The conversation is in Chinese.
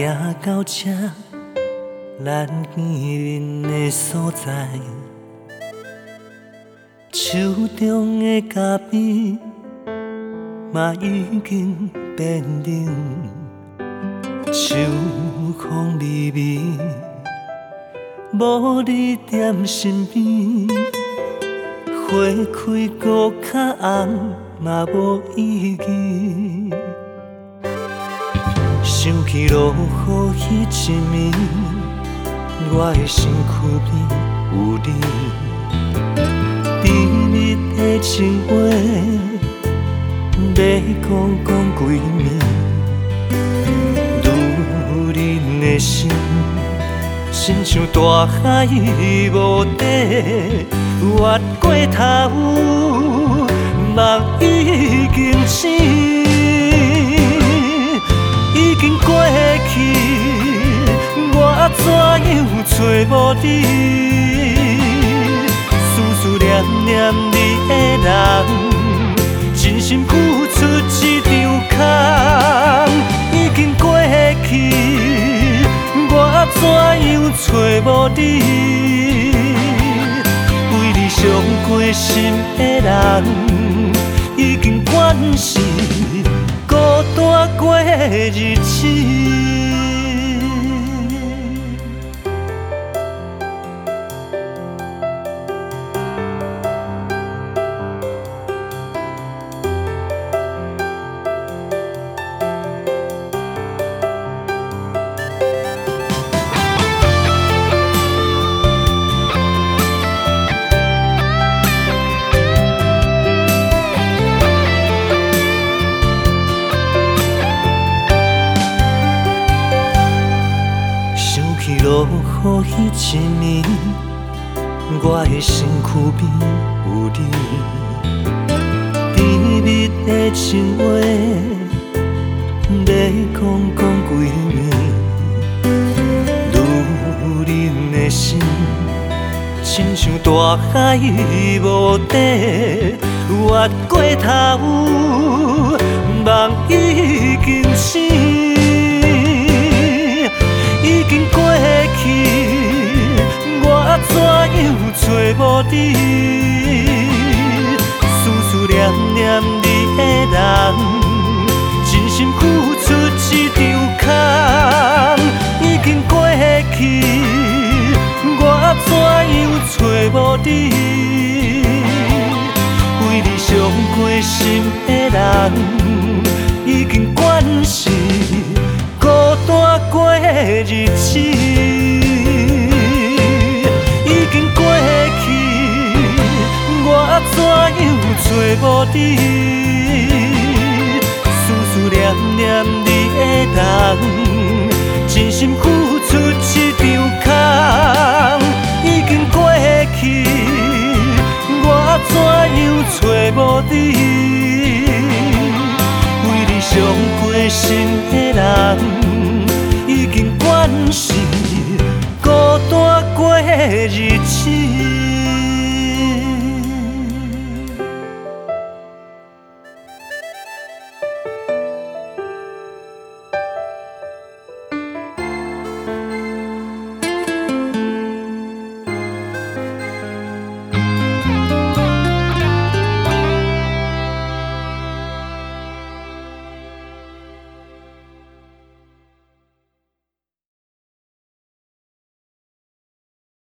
行到这咱见面的所在，手中的咖啡嘛已经变冷，秋风微微，无你踮身边，花开搁较红嘛无意义。想起落雨迄一暝，我的身躯边有你，甜蜜的情话要讲几暝，女人的心亲像大海无底，越过头梦已经醒。已经过去，我怎样找无你？思念念你的人，真心付出一场空。已经过去，我怎样找无你？为你伤过心的人，已经惯势。孤单过日子。落雨迄一暝，我的身躯边有你，甜蜜的情话要讲几暝，女人的心亲像大海无底，越过头梦已经醒。已经过去，我怎样找无你？思念念你的人，真心付出一场空。已经过去，我怎样找无你？为你伤过心的人，已经惯势。孤单过日子，已经过去，我怎样找无你？思念念你的人，真心付出一场空。已经过去，我怎样找无你？为你伤过心的人，已经惯势，孤单过日子。